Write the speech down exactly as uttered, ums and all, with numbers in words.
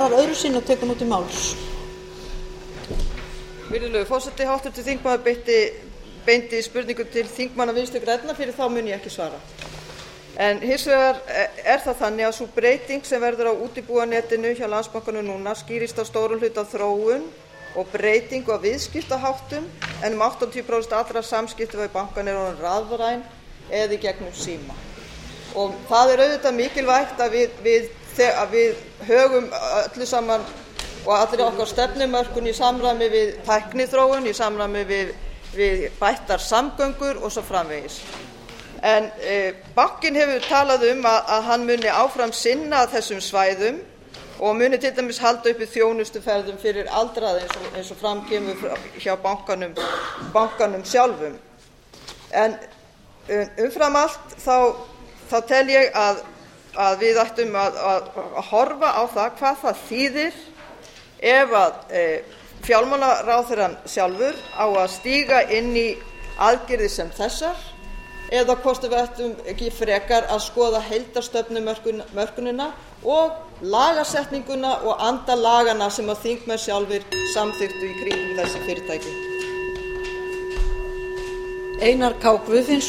öðru sinni og tekur nú til máls. Virðulegur forseti, háttvirtur þingmaður beitti, beindi spurningu til þingmanna Vinstri grænna, fyrir þá mun ég ekki svara. En hins vegar er það þannig að sú breyting sem verður á útibúanetinu hjá Landsbankanum núna skýrist á stórum hluta af þróun og breytingu á viðskiptaháttum, en um áttatíu prósent allra samskipta við bankann eru orðin rafræn eða í gegnum síma. Og það er auðvitað mikilvægt að við, við, að við högum öllu saman og allri okkar stefnumörkun í samræmi við tækniþróun, í samræmi við, við bættar samgöngur og svo framvegis. En e, bankinn hefur talað um að, að hann muni áfram sinna þessum svæðum og muni til dæmis halda uppi þjónustuferðum fyrir aldraða eins og, eins og fram kemur hjá bankanum, bankanum sjálfum. En umfram allt þá, þá tel ég að, að við ættum að, að, að horfa á það hvað það þýðir ef að e, fjármálaráðherrann sjálfur á að stíga inn í aðgerðir sem þessar, eða hvort við ættum ekki frekar að skoða heildarstefnumörkunina og lagasetninguna og anda lagana sem að þingmenn sjálfir samþykktu í kringum þessi fyrirtæki. Einar K. Guðfinnsson